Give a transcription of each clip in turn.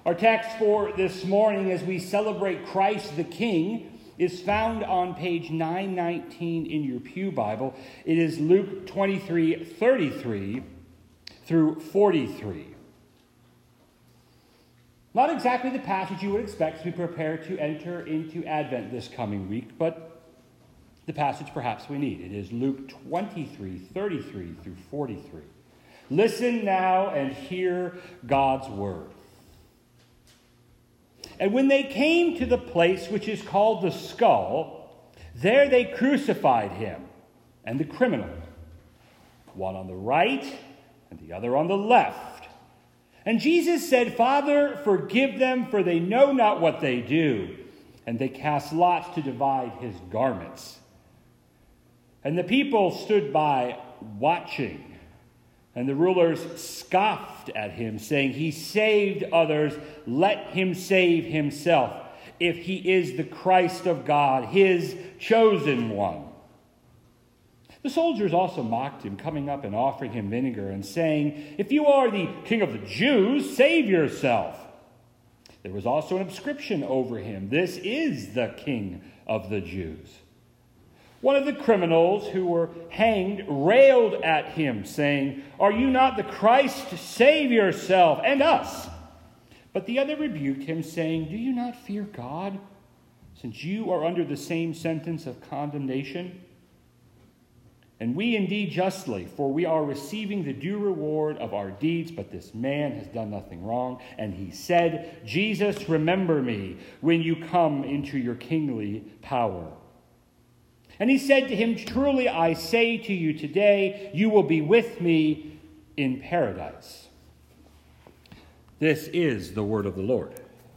Our text for this morning as we celebrate Christ the King is found on page 919 in your Pew Bible. It is Luke 23:33 through 43. Not exactly the passage you would expect as we prepare to enter into Advent this coming week, but the passage perhaps we need. It is Luke 23:33 through 43. Listen now and hear God's word. And when they came to the place which is called the Skull, there they crucified him and the criminal, one on the right and the other on the left. And Jesus said, "Father, forgive them, for they know not what they do." And they cast lots to divide his garments. And the people stood by watching. And the rulers scoffed at him, saying, "He saved others, let him save himself, if he is the Christ of God, his chosen one." The soldiers also mocked him, coming up and offering him vinegar, and saying, "If you are the king of the Jews, save yourself." There was also an inscription over him, "This is the King of the Jews." One of the criminals who were hanged railed at him, saying, "Are you not the Christ? Save yourself and us." But the other rebuked him, saying, "Do you not fear God, since you are under the same sentence of condemnation? And we indeed justly, for we are receiving the due reward of our deeds, but this man has done nothing wrong." And he said, "Jesus, remember me when you come into your kingly power." And he said to him, "Truly I say to you today, you will be with me in paradise." This is the word of the Lord.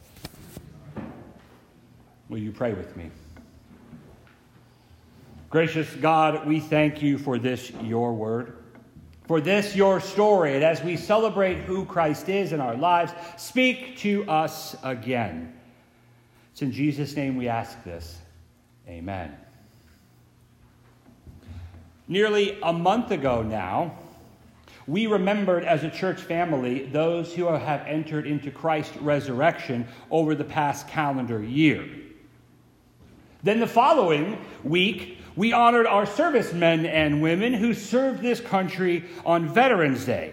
Will you pray with me? Gracious God, we thank you for this, your word, for this, your story. And as we celebrate who Christ is in our lives, speak to us again. It's in Jesus' name we ask this. Amen. Nearly a month ago now, we remembered as a church family those who have entered into Christ's resurrection over the past calendar year. Then the following week, we honored our servicemen and women who served this country on Veterans Day.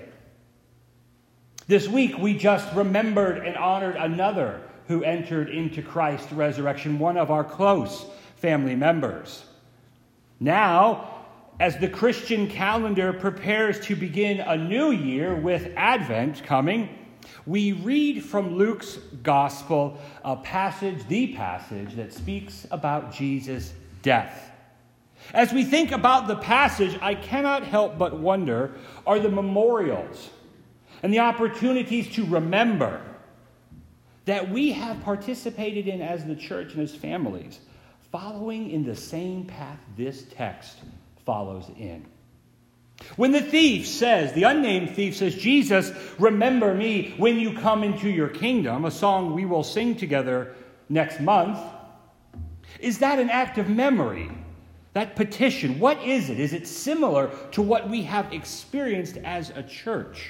This week, we just remembered and honored another who entered into Christ's resurrection, one of our close family members. Now, as the Christian calendar prepares to begin a new year with Advent coming, we read from Luke's gospel the passage that speaks about Jesus' death. As we think about the passage, I cannot help but wonder, are the memorials and the opportunities to remember that we have participated in as the church and as families, following in the same path this text follows in. When the unnamed thief says, "Jesus, remember me when you come into your kingdom," a song we will sing together next month, is that an act of memory? That petition, what is it? Is it similar to what we have experienced as a church?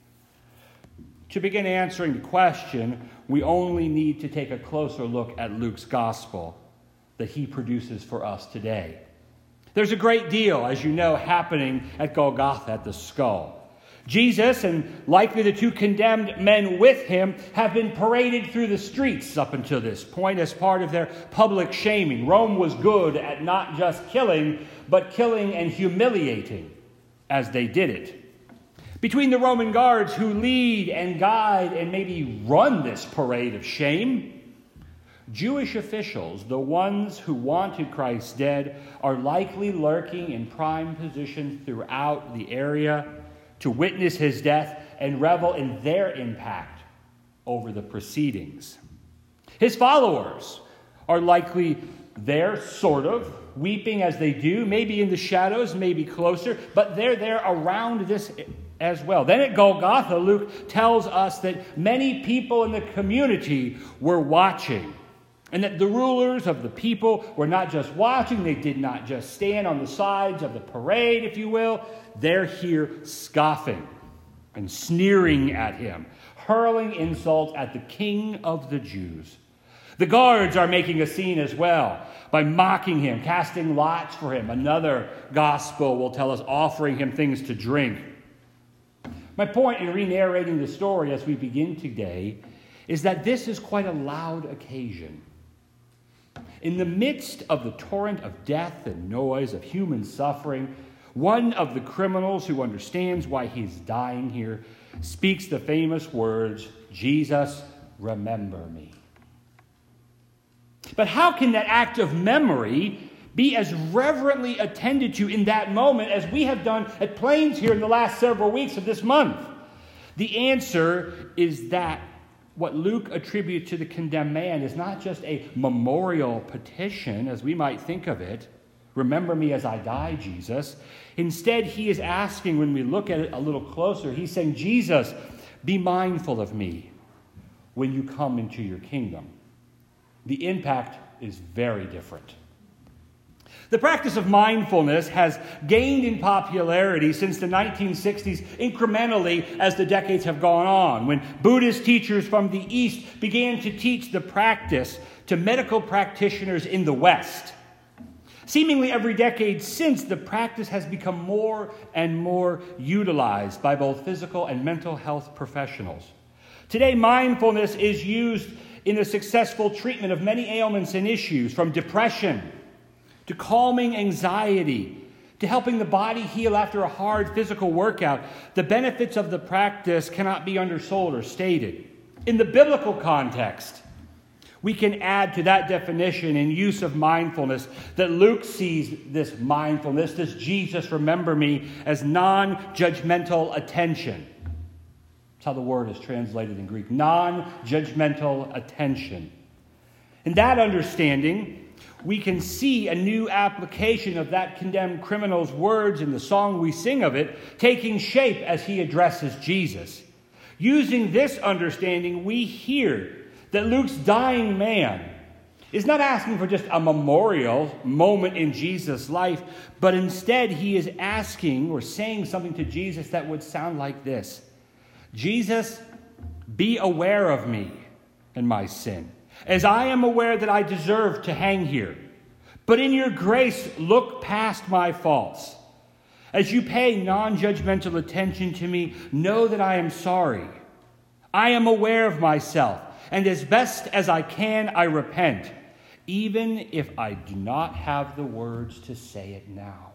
To begin answering the question, we only need to take a closer look at Luke's gospel that he produces for us today. There's a great deal, as you know, happening at Golgotha, at the skull. Jesus and likely the two condemned men with him have been paraded through the streets up until this point as part of their public shaming. Rome was good at not just killing, but killing and humiliating as they did it. Between the Roman guards who lead and guide and maybe run this parade of shame, Jewish officials, the ones who wanted Christ dead, are likely lurking in prime position throughout the area to witness his death and revel in their impact over the proceedings. His followers are likely there, sort of, weeping as they do, maybe in the shadows, maybe closer, but they're there around this as well. Then at Golgotha, Luke tells us that many people in the community were watching. And that the rulers of the people were not just watching, they did not just stand on the sides of the parade, if you will. They're here scoffing and sneering at him, hurling insults at the King of the Jews. The guards are making a scene as well by mocking him, casting lots for him. Another gospel will tell us offering him things to drink. My point in re-narrating the story as we begin today is that this is quite a loud occasion. In the midst of the torrent of death and noise of human suffering, one of the criminals who understands why he's dying here speaks the famous words, "Jesus, remember me." But how can that act of memory be as reverently attended to in that moment as we have done at Plains here in the last several weeks of this month? The answer is that what Luke attributes to the condemned man is not just a memorial petition, as we might think of it. Remember me as I die, Jesus. Instead, he is asking, when we look at it a little closer, he's saying, Jesus, be mindful of me when you come into your kingdom. The impact is very different. The practice of mindfulness has gained in popularity since the 1960s incrementally as the decades have gone on, when Buddhist teachers from the East began to teach the practice to medical practitioners in the West. Seemingly every decade since, the practice has become more and more utilized by both physical and mental health professionals. Today, mindfulness is used in the successful treatment of many ailments and issues, from depression to calming anxiety, to helping the body heal after a hard physical workout. The benefits of the practice cannot be undersold or stated. In the biblical context, we can add to that definition and use of mindfulness that Luke sees this mindfulness, this Jesus, remember me, as non-judgmental attention. That's how the word is translated in Greek, non-judgmental attention. In that understanding, we can see a new application of that condemned criminal's words in the song we sing of it, taking shape as he addresses Jesus. Using this understanding, we hear that Luke's dying man is not asking for just a memorial moment in Jesus' life, but instead he is asking or saying something to Jesus that would sound like this: Jesus, be aware of me and my sin, as I am aware that I deserve to hang here. But in your grace, look past my faults. As you pay non-judgmental attention to me, know that I am sorry. I am aware of myself, and as best as I can, I repent, even if I do not have the words to say it now.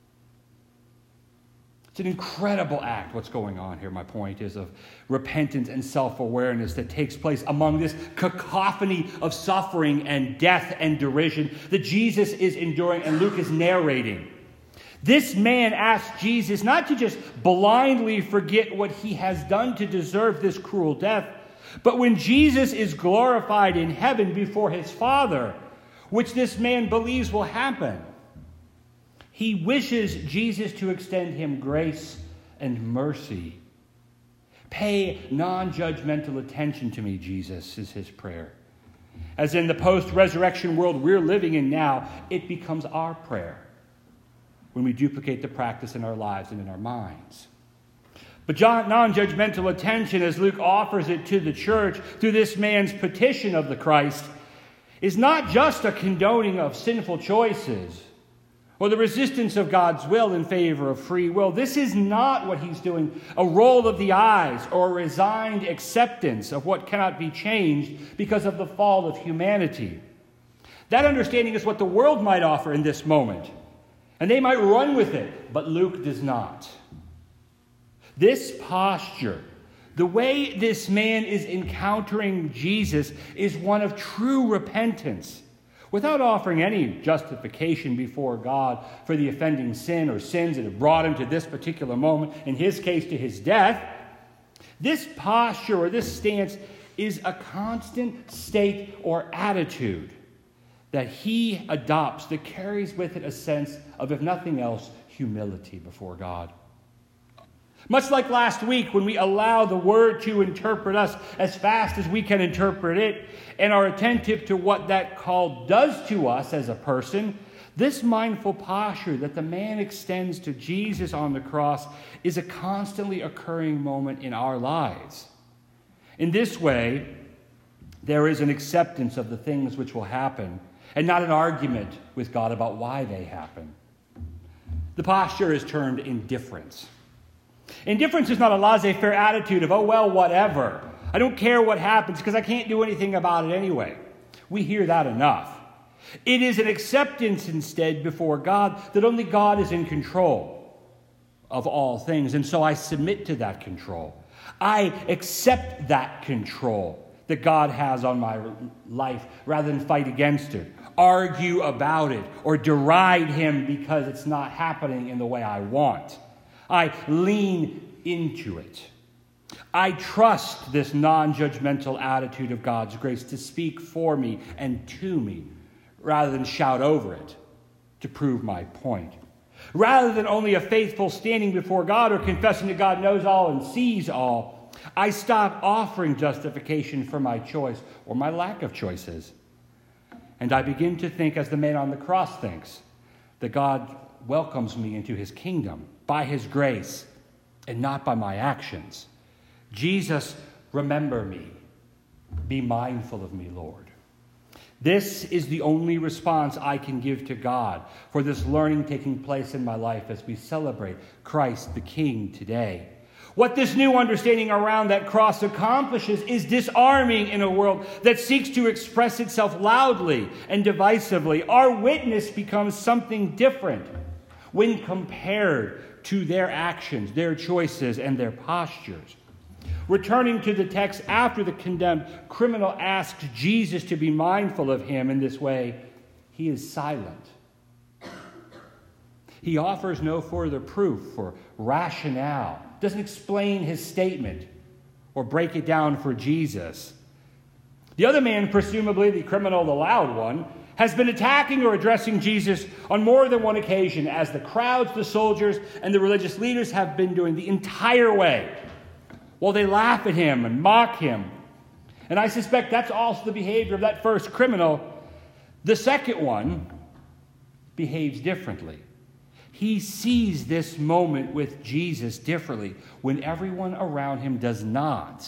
It's an incredible act, what's going on here, my point is, of repentance and self-awareness that takes place among this cacophony of suffering and death and derision that Jesus is enduring and Luke is narrating. This man asks Jesus not to just blindly forget what he has done to deserve this cruel death, but when Jesus is glorified in heaven before his Father, which this man believes will happen, he wishes Jesus to extend him grace and mercy. Pay non-judgmental attention to me, Jesus, is his prayer. As in the post-resurrection world we're living in now, it becomes our prayer when we duplicate the practice in our lives and in our minds. But non-judgmental attention, as Luke offers it to the church through this man's petition of the Christ, is not just a condoning of sinful choices or the resistance of God's will in favor of free will. This is not what he's doing, a roll of the eyes or a resigned acceptance of what cannot be changed because of the fall of humanity. That understanding is what the world might offer in this moment, and they might run with it, but Luke does not. This posture, the way this man is encountering Jesus, is one of true repentance, without offering any justification before God for the offending sin or sins that have brought him to this particular moment, in his case to his death. This posture or this stance is a constant state or attitude that he adopts that carries with it a sense of, if nothing else, humility before God. Much like last week when we allow the word to interpret us as fast as we can interpret it and are attentive to what that call does to us as a person, this mindful posture that the man extends to Jesus on the cross is a constantly occurring moment in our lives. In this way, there is an acceptance of the things which will happen, and not an argument with God about why they happen. The posture is termed indifference. Indifference is not a laissez-faire attitude of, oh, well, whatever. I don't care what happens because I can't do anything about it anyway. We hear that enough. It is an acceptance instead before God that only God is in control of all things. And so I submit to that control. I accept that control that God has on my life rather than fight against it, argue about it, or deride him because it's not happening in the way I want. I lean into it. I trust this non-judgmental attitude of God's grace to speak for me and to me rather than shout over it to prove my point. Rather than only a faithful standing before God or confessing that God knows all and sees all, I stop offering justification for my choice or my lack of choices. And I begin to think as the man on the cross thinks, that God welcomes me into his kingdom by his grace and not by my actions. Jesus, remember me. Be mindful of me, Lord. This is the only response I can give to God for this learning taking place in my life as we celebrate Christ the King today. What this new understanding around that cross accomplishes is disarming in a world that seeks to express itself loudly and divisively. Our witness becomes something different when compared to their actions, their choices, and their postures. Returning to the text after the condemned criminal asks Jesus to be mindful of him in this way, he is silent. He offers no further proof or rationale, doesn't explain his statement or break it down for Jesus. The other man, presumably the criminal, the loud one, has been attacking or addressing Jesus on more than one occasion, as the crowds, the soldiers, and the religious leaders have been doing the entire way. Well, they laugh at him and mock him. And I suspect that's also the behavior of that first criminal. The second one behaves differently. He sees this moment with Jesus differently when everyone around him does not.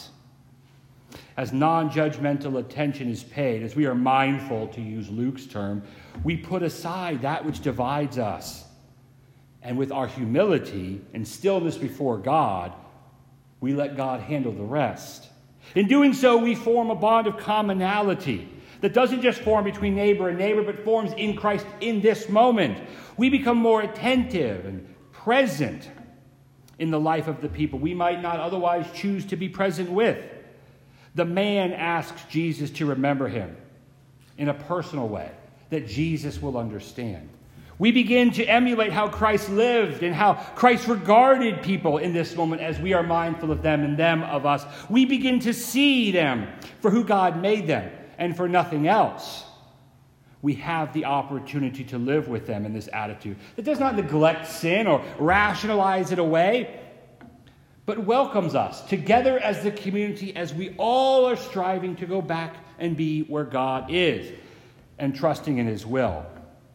As non-judgmental attention is paid, as we are mindful, to use Luke's term, we put aside that which divides us. And with our humility and stillness before God, we let God handle the rest. In doing so, we form a bond of commonality that doesn't just form between neighbor and neighbor, but forms in Christ in this moment. We become more attentive and present in the life of the people we might not otherwise choose to be present with. The man asks Jesus to remember him in a personal way that Jesus will understand. We begin to emulate how Christ lived and how Christ regarded people in this moment as we are mindful of them and them of us. We begin to see them for who God made them and for nothing else. We have the opportunity to live with them in this attitude that does not neglect sin or rationalize it away, but welcomes us together as the community as we all are striving to go back and be where God is and trusting in his will.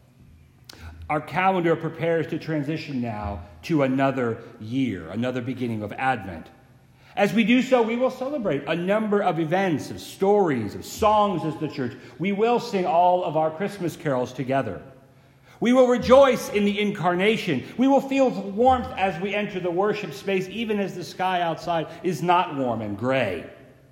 Our calendar prepares to transition now to another year, another beginning of Advent. As we do so, we will celebrate a number of events, of stories, of songs as the church. We will sing all of our Christmas carols together. We will rejoice in the incarnation. We will feel warmth as we enter the worship space, even as the sky outside is not warm and gray.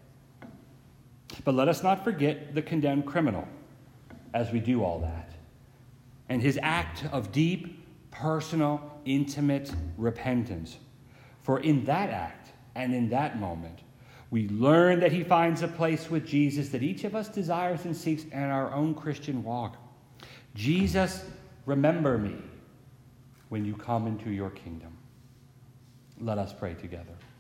But let us not forget the condemned criminal as we do all that, and his act of deep, personal, intimate repentance. For in that act and in that moment, we learn that he finds a place with Jesus that each of us desires and seeks in our own Christian walk. Jesus, remember me when you come into your kingdom. Let us pray together.